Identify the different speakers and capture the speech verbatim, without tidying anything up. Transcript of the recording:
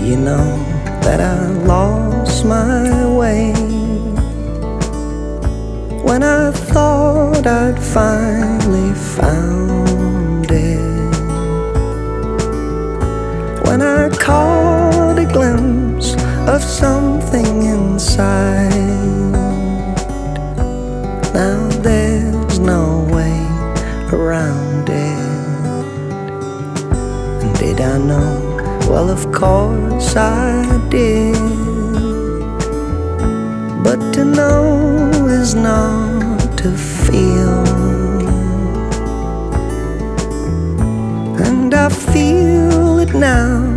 Speaker 1: You know that I lost my way when I thought I'd finally found it, when I caught a glimpse of something inside. Now there's no way around it. And did I know? Well, of course I did. But to know is not to feel, and I feel it now